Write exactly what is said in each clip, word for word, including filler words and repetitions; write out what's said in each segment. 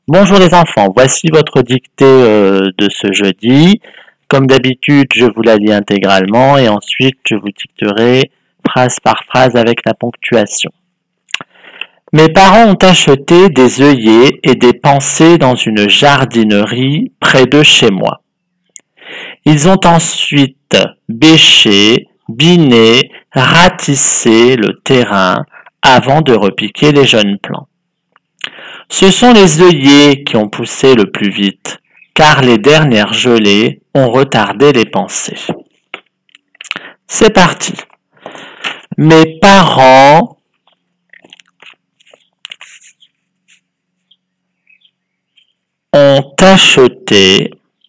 Bonjour les enfants, voici votre dictée euh, de ce jeudi. Comme d'habitude, je vous la lis intégralement et ensuite je vous dicterai phrase par phrase avec la ponctuation. Mes parents ont acheté des œillets et des pensées dans une jardinerie près de chez moi. Ils ont ensuite bêché, biné, ratissé le terrain avant de repiquer les jeunes plants. Ce sont les œillets qui ont poussé le plus vite, car les dernières gelées ont retardé les pensées. C'est parti. Mes parents ont acheté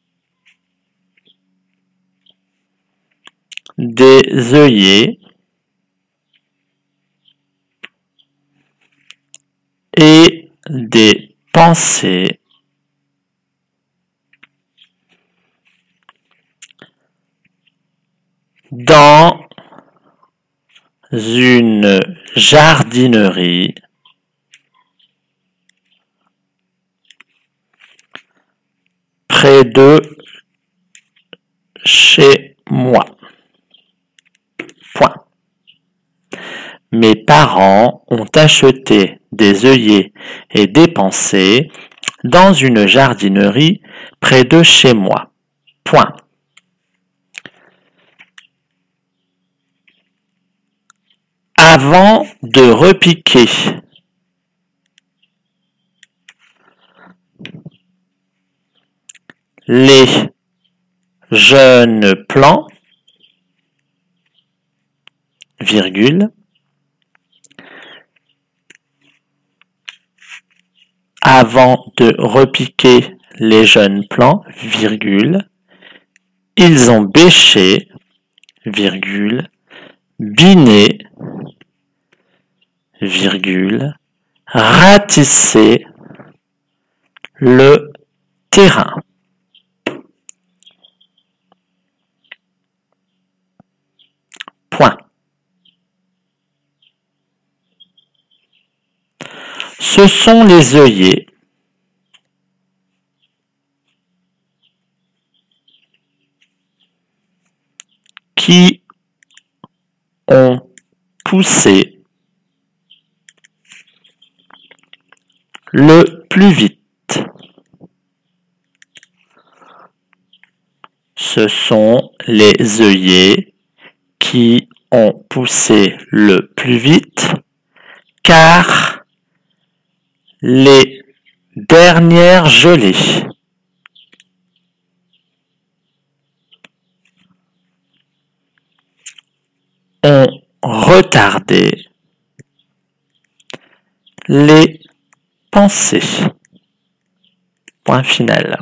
des œillets et des pensées dans une jardinerie près de chez moi. Point. Mes parents ont acheté des œillets et des pensées dans une jardinerie près de chez moi. Point. Avant de repiquer les jeunes plants, virgule, avant de repiquer les jeunes plants, virgule, ils ont bêché, virgule, biné, virgule, ratissé le terrain. Point. Ce sont les œillets qui ont poussé le plus vite. Ce sont les œillets qui ont poussé le plus vite, car les dernières gelées ont retardé les pensées. Point final.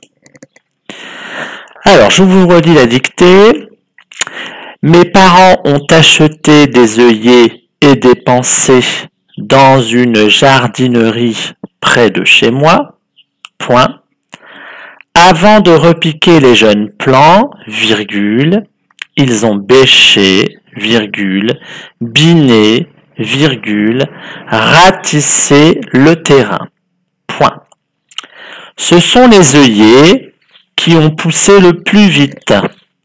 Alors, je vous relis la dictée. Mes parents ont acheté des œillets et des pensées dans une jardinerie près de chez moi. Point. Avant de repiquer les jeunes plants, virgule, ils ont bêché, virgule, biné, virgule, ratissé le terrain. Point. Ce sont les œillets qui ont poussé le plus vite,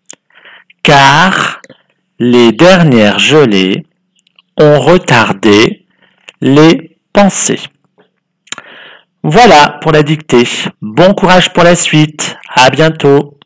car les dernières gelées ont retardé les pensées. Voilà pour la dictée. Bon courage pour la suite. À bientôt.